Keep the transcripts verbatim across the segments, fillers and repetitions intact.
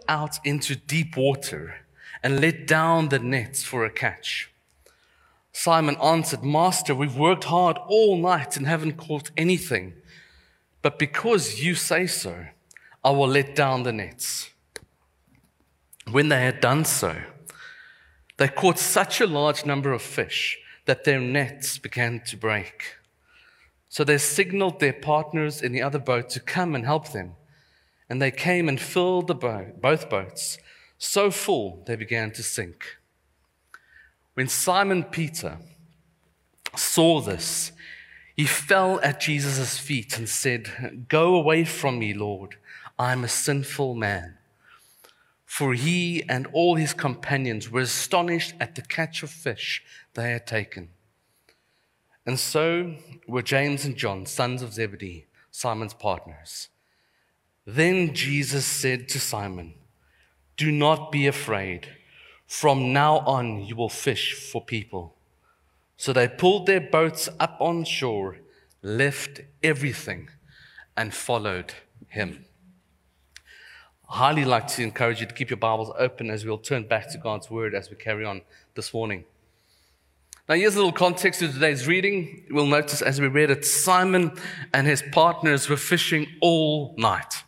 out into deep water and let down the nets for a catch. Simon answered, Master, we've worked hard all night and haven't caught anything. But because you say so, I will let down the nets. When they had done so, they caught such a large number of fish that their nets began to break. So they signaled their partners in the other boat to come and help them. And they came and filled the boat, both boats, so full they began to sink. When Simon Peter saw this, he fell at Jesus' feet and said, Go away from me, Lord, I am a sinful man. For he and all his companions were astonished at the catch of fish they had taken. And so were James and John, sons of Zebedee, Simon's partners. Then Jesus said to Simon, Do not be afraid. From now on you will fish for people. So they pulled their boats up on shore, left everything, and followed him. I highly like to encourage you to keep your Bibles open as we'll turn back to God's Word as we carry on this morning. Now, here's a little context to today's reading. We'll notice as we read it, Simon and his partners were fishing all night.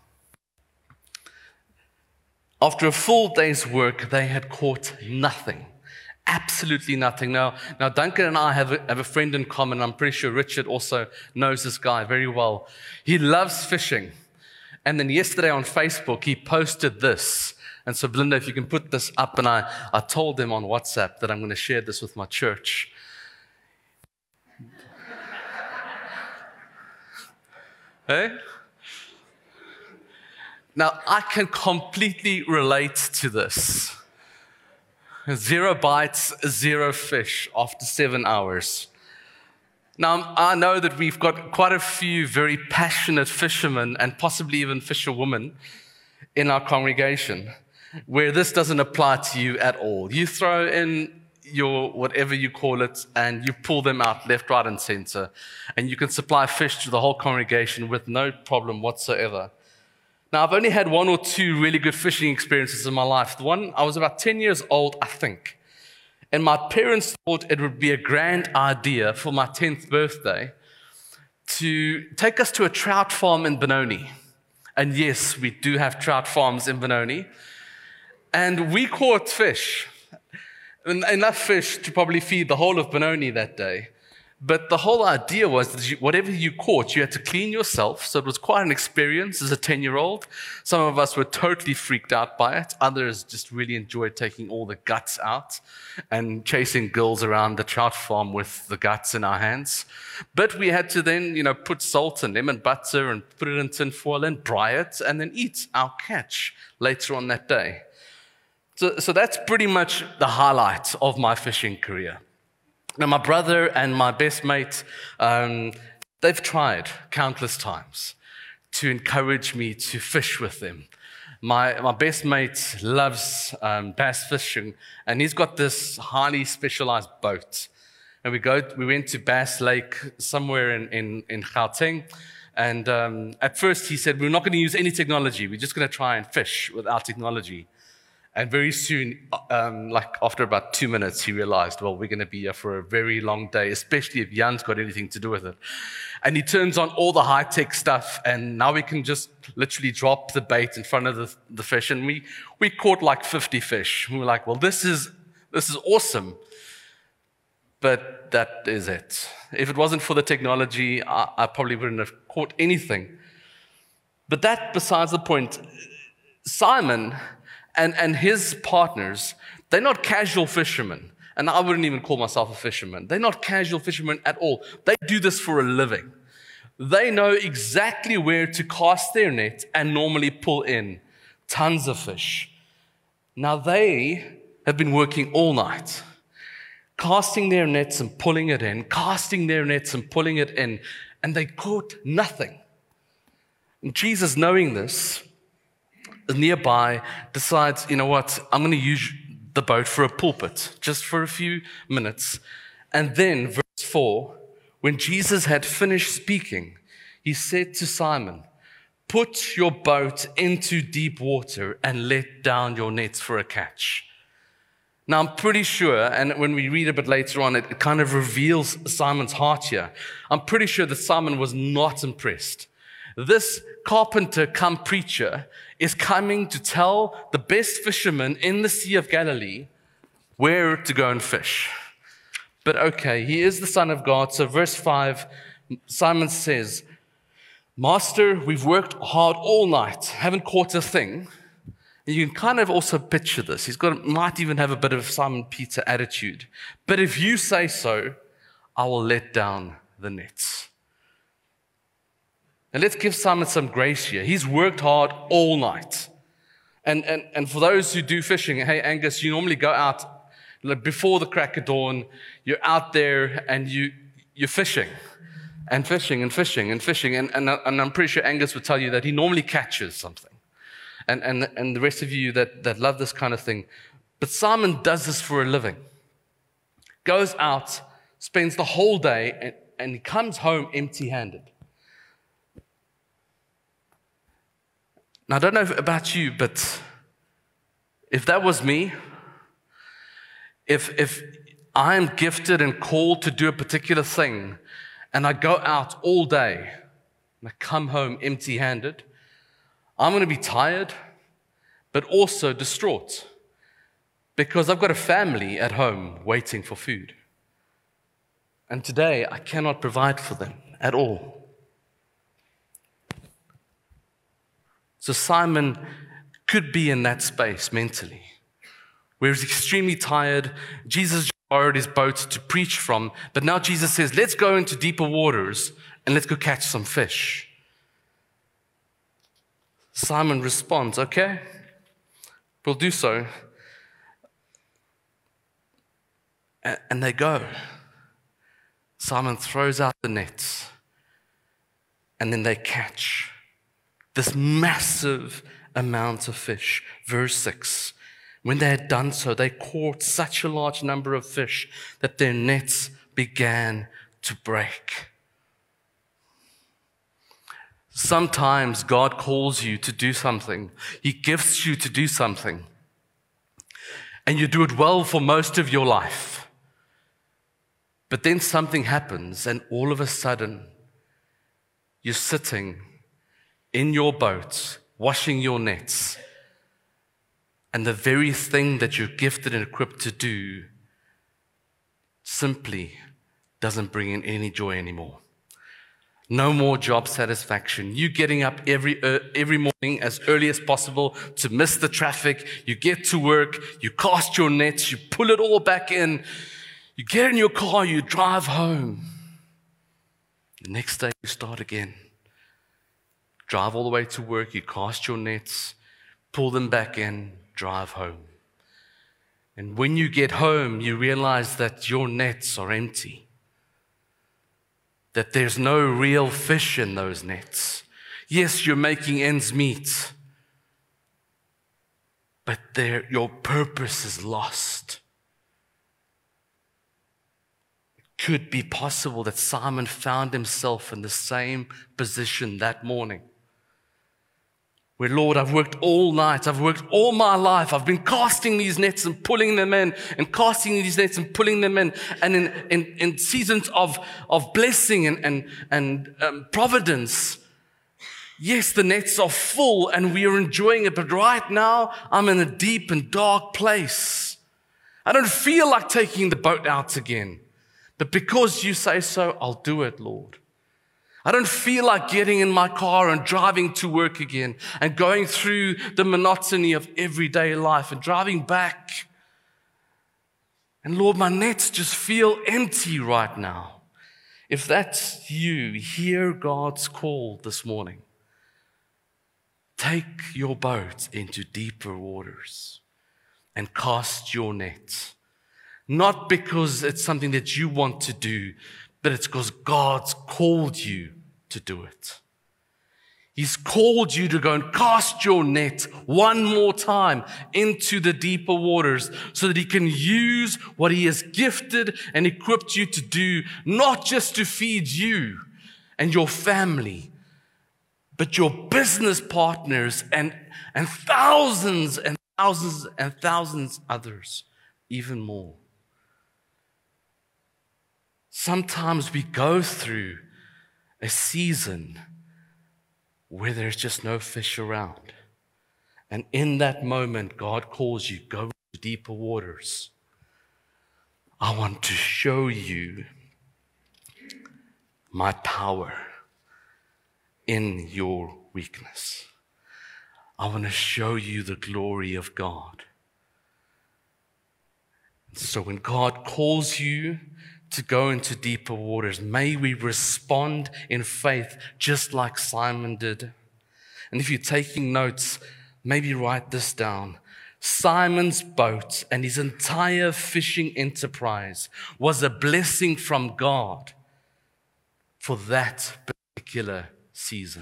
After a full day's work, they had caught nothing. Absolutely nothing. Now, now Duncan and I have a, have a friend in common. I'm pretty sure Richard also knows this guy very well. He loves fishing. And then yesterday on Facebook, he posted this. And so, Belinda, if you can put this up, and I, I told them on WhatsApp that I'm going to share this with my church. Hey? Now, I can completely relate to this. Zero bites, zero fish after seven hours. Now, I know that we've got quite a few very passionate fishermen and possibly even fisherwomen in our congregation where this doesn't apply to you at all. You throw in your whatever you call it and you pull them out left, right, and center, and you can supply fish to the whole congregation with no problem whatsoever. Now, I've only had one or two really good fishing experiences in my life. The one, I was about ten years old, I think. And my parents thought it would be a grand idea for my tenth birthday to take us to a trout farm in Benoni. And yes, we do have trout farms in Benoni. And we caught fish, enough fish to probably feed the whole of Benoni that day. But the whole idea was that you, whatever you caught, you had to clean yourself. So it was quite an experience as a ten-year-old. Some of us were totally freaked out by it. Others just really enjoyed taking all the guts out and chasing girls around the trout farm with the guts in our hands. But we had to then, you know, put salt and lemon butter and put it in tin foil and dry it and then eat our catch later on that day. So, so that's pretty much the highlight of my fishing career. Now, my brother and my best mate, um, they've tried countless times to encourage me to fish with them. My my best mate loves um, bass fishing, and he's got this highly specialized boat. And we go, we went to Bass Lake somewhere in, in, in Gauteng, and um, at first he said, we're not going to use any technology, we're just going to try and fish without technology. And very soon, um, like after about two minutes, he realized, well, we're going to be here for a very long day, especially if Jan's got anything to do with it. And he turns on all the high-tech stuff, and now we can just literally drop the bait in front of the, the fish. And we, we caught like fifty fish. We were like, well, this is this is awesome. But that is it. If it wasn't for the technology, I, I probably wouldn't have caught anything. But that besides the point. Simon And, and his partners, they're not casual fishermen. And I wouldn't even call myself a fisherman. They're not casual fishermen at all. They do this for a living. They know exactly where to cast their net and normally pull in tons of fish. Now they have been working all night, casting their nets and pulling it in, casting their nets and pulling it in, and they caught nothing. And Jesus, knowing this, nearby, decides, you know what, I'm going to use the boat for a pulpit, just for a few minutes. And then, verse four, when Jesus had finished speaking, he said to Simon, put your boat into deep water and let down your nets for a catch. Now, I'm pretty sure, and when we read a bit later on, it, it kind of reveals Simon's heart here. I'm pretty sure that Simon was not impressed. This carpenter come preacher is coming to tell the best fishermen in the Sea of Galilee where to go and fish. But okay, he is the Son of God. So verse five, Simon says, Master, we've worked hard all night, haven't caught a thing. And you can kind of also picture this. He's got, might even have a bit of Simon Peter attitude. But if you say so, I will let down the nets. And let's give Simon some grace here. He's worked hard all night. And, and, and for those who do fishing, hey, Angus, you normally go out like before the crack of dawn. You're out there and you, you're fishing and fishing and fishing and fishing. And, and, and I'm pretty sure Angus would tell you that he normally catches something. And, and, and the rest of you that, that love this kind of thing. But Simon does this for a living. Goes out, spends the whole day, and, and he comes home empty-handed. Now, I don't know about you, but if that was me, if, if I'm gifted and called to do a particular thing, and I go out all day, and I come home empty-handed, I'm going to be tired, but also distraught because I've got a family at home waiting for food. And today, I cannot provide for them at all. So Simon could be in that space mentally, where he's extremely tired. Jesus borrowed his boat to preach from, but now Jesus says, let's go into deeper waters and let's go catch some fish. Simon responds, okay, we'll do so. And they go. Simon throws out the nets, and then they catch this massive amount of fish. Verse six, when they had done so, they caught such a large number of fish that their nets began to break. Sometimes God calls you to do something. He gifts you to do something. And you do it well for most of your life. But then something happens, and all of a sudden, you're sitting in your boat, washing your nets, and the very thing that you're gifted and equipped to do simply doesn't bring in any joy anymore. No more job satisfaction. You getting up every uh, every morning as early as possible to miss the traffic. You get to work, you cast your nets, you pull it all back in. You get in your car, you drive home. The next day you start again. Drive all the way to work, you cast your nets, pull them back in, drive home. And when you get home, you realize that your nets are empty. That there's no real fish in those nets. Yes, you're making ends meet, but there, your purpose is lost. It could be possible that Simon found himself in the same position that morning. Where, Lord, I've worked all night, I've worked all my life, I've been casting these nets and pulling them in, and casting these nets and pulling them in, and in, in, in seasons of, of blessing and, and, and um, providence, yes, the nets are full and we are enjoying it, but right now, I'm in a deep and dark place. I don't feel like taking the boat out again, but because you say so, I'll do it, Lord. I don't feel like getting in my car and driving to work again and going through the monotony of everyday life and driving back. And Lord, my nets just feel empty right now. If that's you, hear God's call this morning. Take your boat into deeper waters and cast your net. Not because it's something that you want to do, but it's because God's called you to do it. He's called you to go and cast your net one more time into the deeper waters so that He can use what He has gifted and equipped you to do, not just to feed you and your family, but your business partners and, and thousands and thousands and thousands others, even more. Sometimes we go through a season where there's just no fish around. And in that moment, God calls you, go to deeper waters. I want to show you my power in your weakness. I want to show you the glory of God. So when God calls you to go into deeper waters, may we respond in faith just like Simon did. And if you're taking notes, maybe write this down. Simon's boat and his entire fishing enterprise was a blessing from God for that particular season.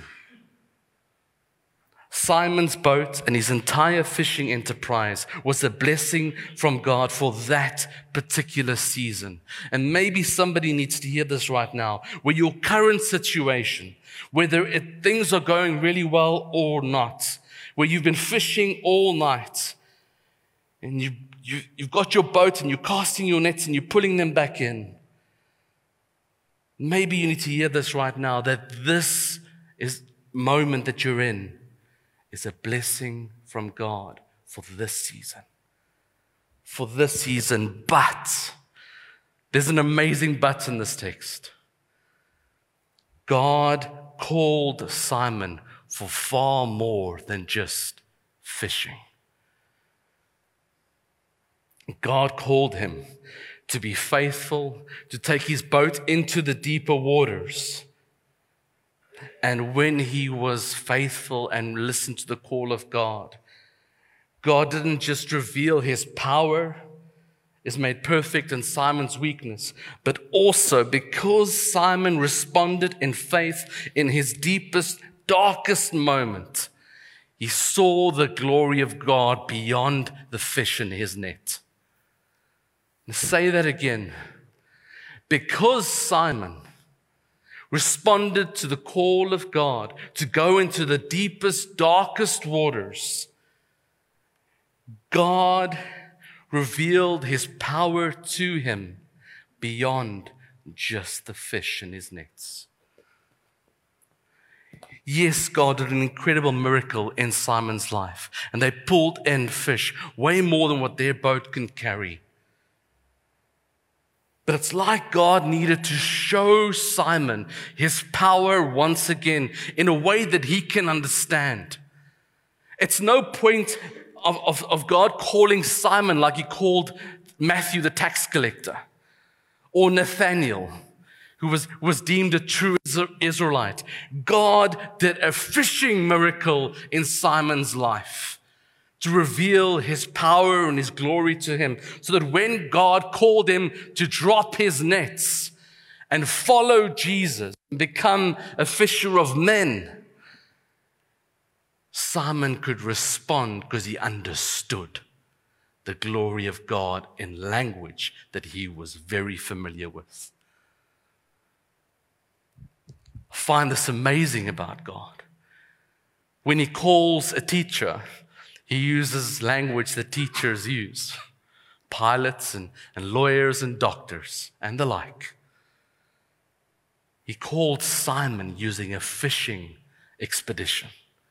Simon's boat and his entire fishing enterprise was a blessing from God for that particular season. And maybe somebody needs to hear this right now, where your current situation, whether it, things are going really well or not, where you've been fishing all night, and you, you, you've got your boat and you're casting your nets and you're pulling them back in. Maybe you need to hear this right now, that this is moment that you're in is a blessing from God for this season. For this season, but there's an amazing but in this text. God called Simon for far more than just fishing. God called him to be faithful, to take his boat into the deeper waters. And when he was faithful and listened to the call of God, God didn't just reveal his power is made perfect in Simon's weakness, but also because Simon responded in faith in his deepest, darkest moment, he saw the glory of God beyond the fish in his net. Let's say that again. Because Simon responded to the call of God to go into the deepest, darkest waters, God revealed his power to him beyond just the fish in his nets. Yes, God did an incredible miracle in Simon's life, and they pulled in fish, way more than what their boat can carry. But it's like God needed to show Simon his power once again in a way that he can understand. It's no point of, of, of God calling Simon like he called Matthew the tax collector or Nathaniel, who was, was deemed a true Israelite. God did a fishing miracle in Simon's life to reveal his power and his glory to him, so that when God called him to drop his nets and follow Jesus and become a fisher of men, Simon could respond because he understood the glory of God in language that he was very familiar with. I find this amazing about God. When he calls a teacher, he uses language that teachers use, pilots and, and lawyers and doctors and the like. He called Simon using a fishing expedition.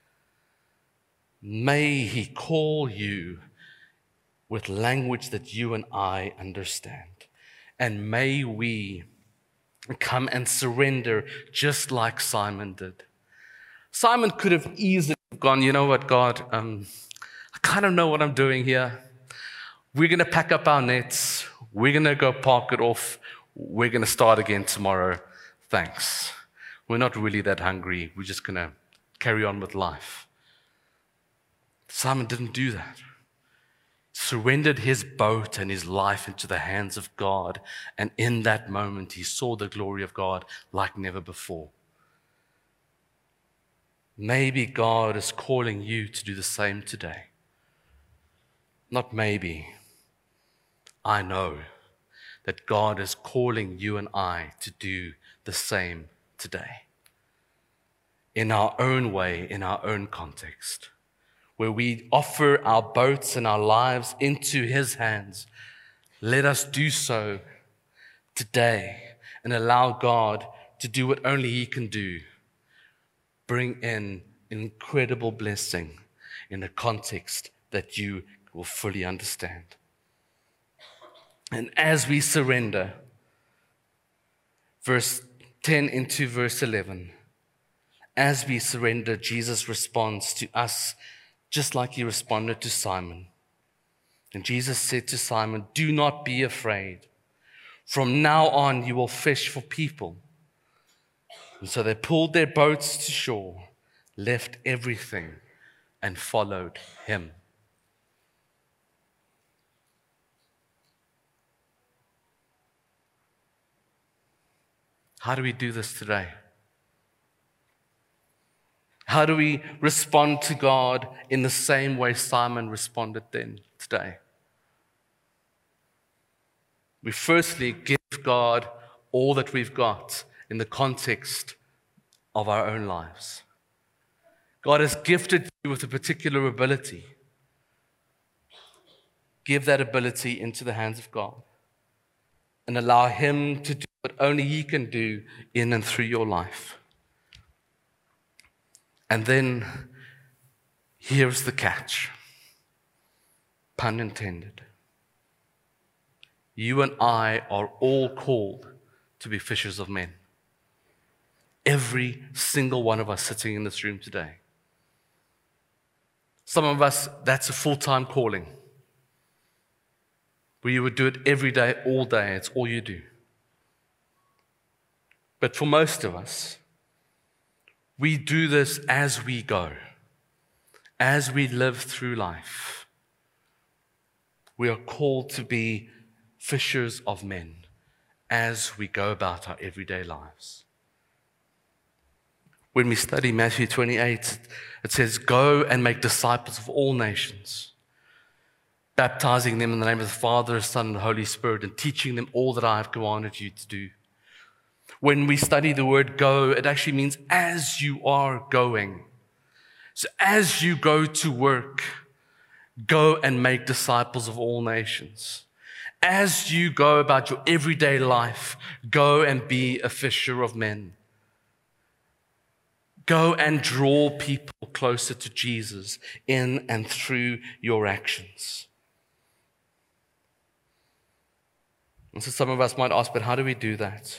May he call you with language that you and I understand. And may we come and surrender just like Simon did. Simon could have easily gone, you know what, God, um, I kind of know what I'm doing here. We're going to pack up our nets. We're going to go park it off. We're going to start again tomorrow. Thanks. We're not really that hungry. We're just going to carry on with life. Simon didn't do that. Surrendered his boat and his life into the hands of God. And in that moment, he saw the glory of God like never before. Maybe God is calling you to do the same today. Not maybe. I know that God is calling you and I to do the same today. in our own way, in our own context, where we offer our boats and our lives into His hands. Let us do so today and allow God to do what only He can do. Bring in incredible blessing in a context that you will fully understand. And as we surrender, verse ten into verse eleven, as we surrender, Jesus responds to us just like He responded to Simon. And Jesus said to Simon, "Do not be afraid. From now on, you will fish for people." And so they pulled their boats to shore, left everything, and followed Him. How do we do this today? How do we respond to God in the same way Simon responded then today? We firstly give God all that we've got in the context of our own lives. God has gifted you with a particular ability. Give that ability into the hands of God and allow Him to do what only He can do in and through your life. And then, here's the catch, pun intended. You and I are all called to be fishers of men. Every single one of us sitting in this room today. Some of us, that's a full-time calling, where you would do it every day, all day. It's all you do. But for most of us, we do this as we go, as we live through life. We are called to be fishers of men as we go about our everyday lives. When we study Matthew twenty-eight, it says, "Go and make disciples of all nations, baptizing them in the name of the Father, Son, and the Holy Spirit, and teaching them all that I have commanded you to do." When we study the word go, it actually means as you are going. So as you go to work, go and make disciples of all nations. As you go about your everyday life, go and be a fisher of men. Go and draw people closer to Jesus in and through your actions. And so some of us might ask, but how do we do that?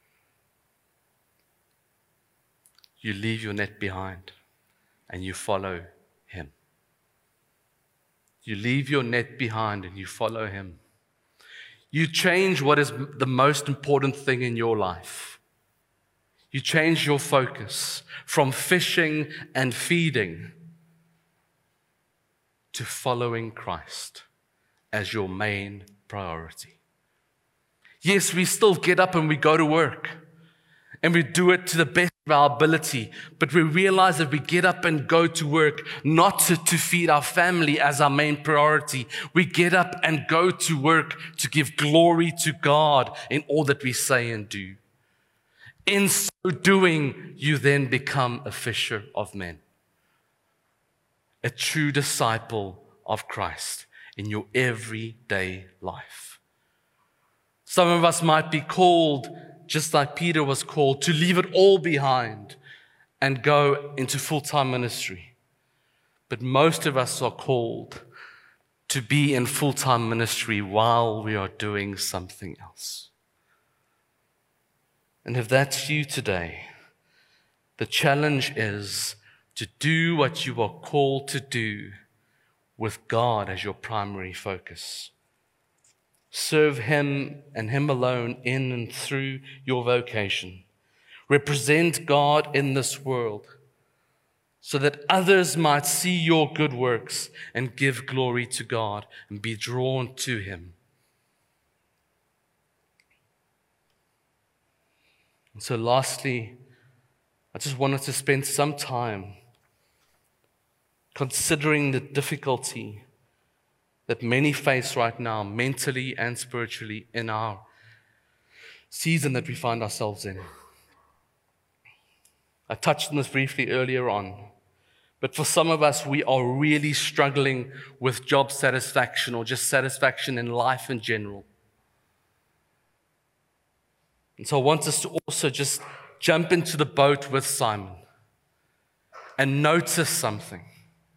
You leave your net behind and you follow Him. You leave your net behind and you follow Him. You change what is the most important thing in your life. You change your focus from fishing and feeding to following Christ as your main priority. Yes, we still get up and we go to work and we do it to the best of our ability, but we realize that we get up and go to work not to, to feed our family as our main priority. We get up and go to work to give glory to God in all that we say and do. In so doing, you then become a fisher of men, a true disciple of Christ in your everyday life. Some of us might be called, just like Peter was called, to leave it all behind and go into full-time ministry. But most of us are called to be in full-time ministry while we are doing something else. And if that's you today, the challenge is to do what you are called to do with God as your primary focus. Serve Him and Him alone in and through your vocation. Represent God in this world so that others might see your good works and give glory to God and be drawn to Him. And so lastly, I just wanted to spend some time considering the difficulty that many face right now, mentally and spiritually, in our season that we find ourselves in. I touched on this briefly earlier on. But for some of us, we are really struggling with job satisfaction or just satisfaction in life in general. And so I want us to also just jump into the boat with Simon and notice something.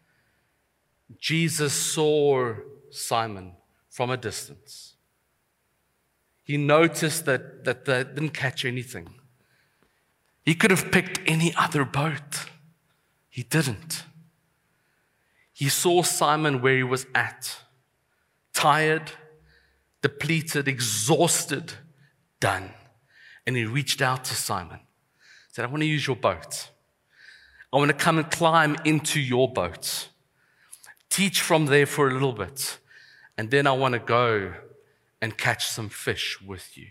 Jesus saw Simon from a distance. He noticed that, that they didn't catch anything. He could have picked any other boat. He didn't. He saw Simon where he was at, tired, depleted, exhausted, done. And he reached out to Simon, said, I want to use your boat. I want to come and climb into your boat, teach from there for a little bit, and then I want to go and catch some fish with you.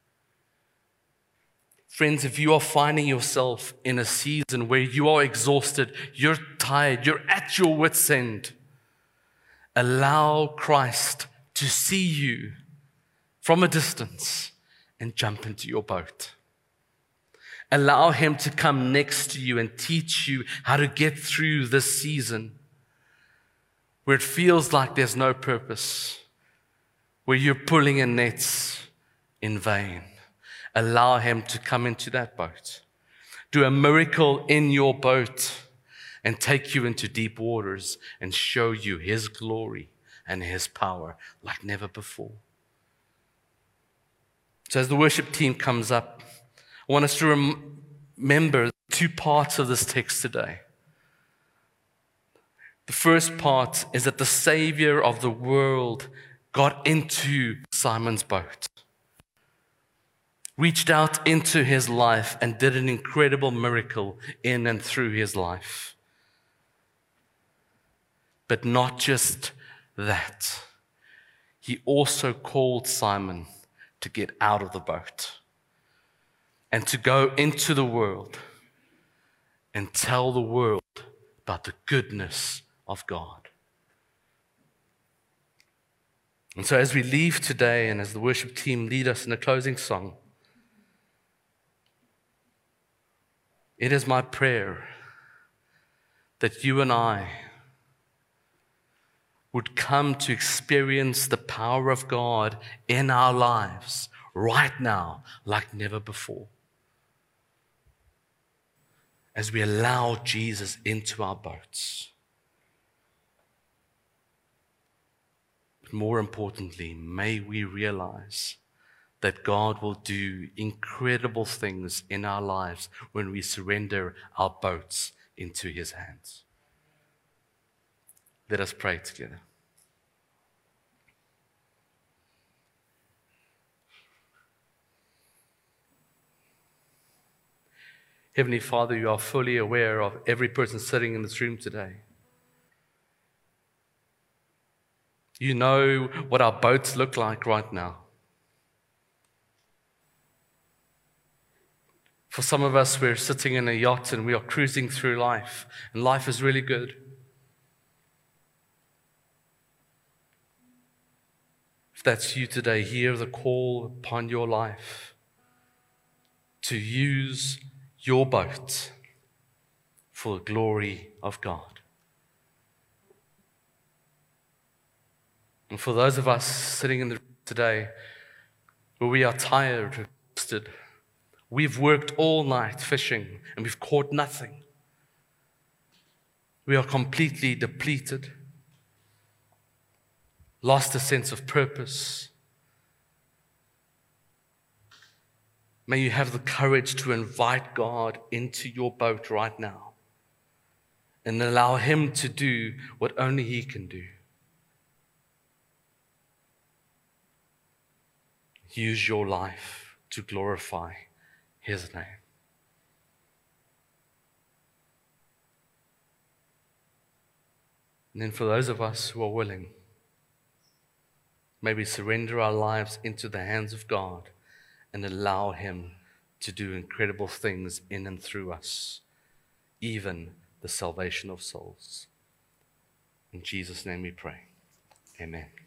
Friends, if you are finding yourself in a season where you are exhausted, you're tired, you're at your wit's end, allow Christ to see you from a distance and jump into your boat. Allow Him to come next to you and teach you how to get through this season where it feels like there's no purpose, where you're pulling in nets in vain. Allow Him to come into that boat, do a miracle in your boat, and take you into deep waters and show you His glory and His power like never before. So as the worship team comes up, I want us to rem- remember two parts of this text today. The first part is that the Savior of the world got into Simon's boat, reached out into his life and did an incredible miracle in and through his life. But not just that. He also called Simon to get out of the boat and to go into the world and tell the world about the goodness of God. And so as we leave today and as the worship team lead us in a closing song, it is my prayer that you and I would come to experience the power of God in our lives right now like never before. As we allow Jesus into our boats. But more importantly, may we realize that God will do incredible things in our lives when we surrender our boats into His hands. Let us pray together. Heavenly Father, you are fully aware of every person sitting in this room today. You know what our boats look like right now. For some of us, we're sitting in a yacht and we are cruising through life, and life is really good. If that's you today, hear the call upon your life to use your boat for the glory of God. And for those of us sitting in the room today where we are tired, exhausted, we've worked all night fishing and we've caught nothing. We are completely depleted, lost a sense of purpose. May you have the courage to invite God into your boat right now and allow Him to do what only He can do. Use your life to glorify His name. And then for those of us who are willing, may we surrender our lives into the hands of God and allow Him to do incredible things in and through us, even the salvation of souls. In Jesus' name we pray. Amen.